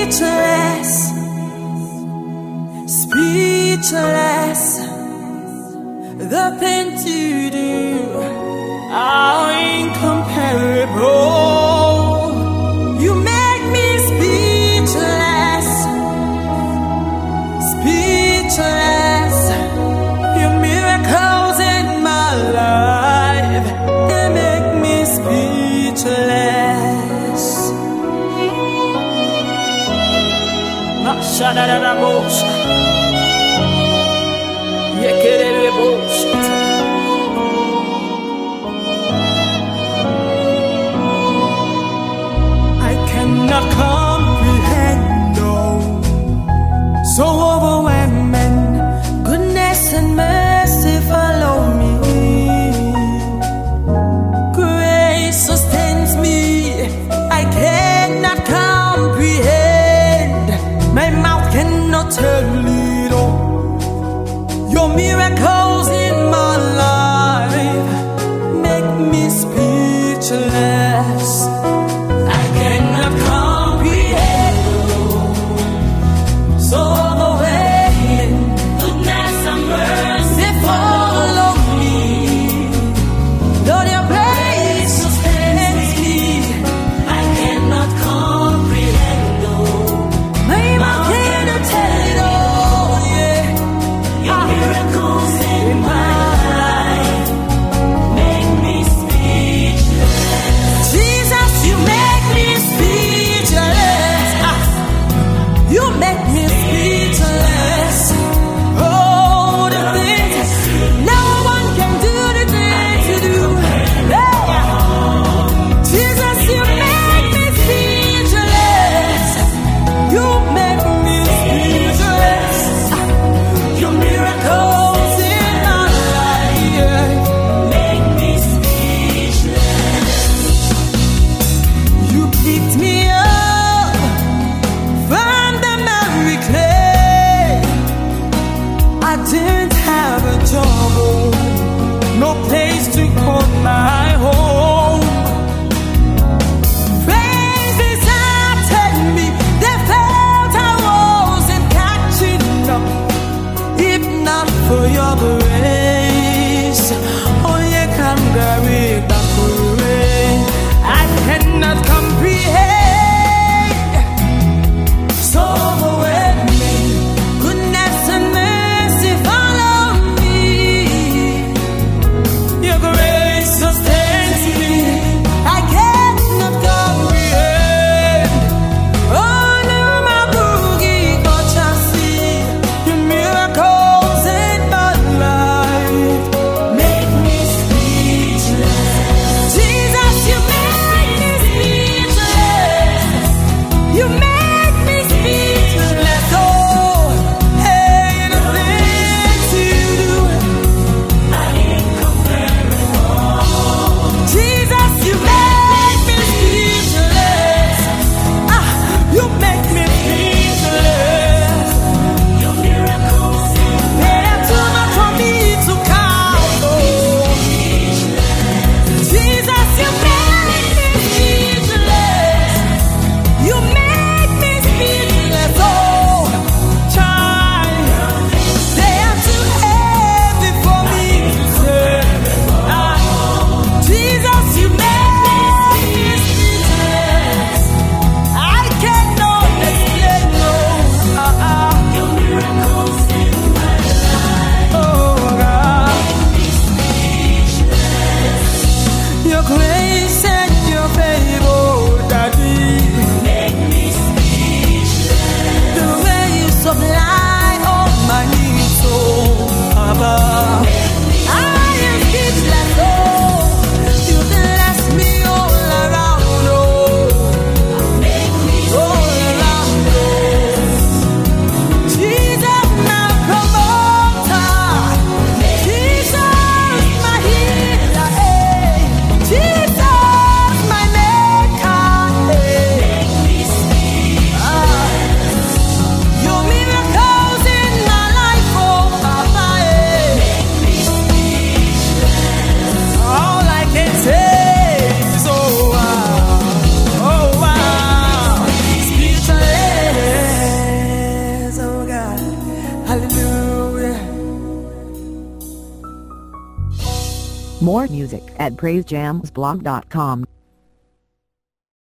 speechless. The things you do are incomparable. You make me speechless, speechless. Your miracles in my life, they make me speechless. Shadadadabosha. I cannot comprehend, no, so overwhelming. Goodness and mercy follow me. Grace sustains me. I cannot comprehend. My mouth cannot tell it all. Your miracles in my life make me speechless. I cannot comprehend, so overwhelming. More music at praisejamsblog.com.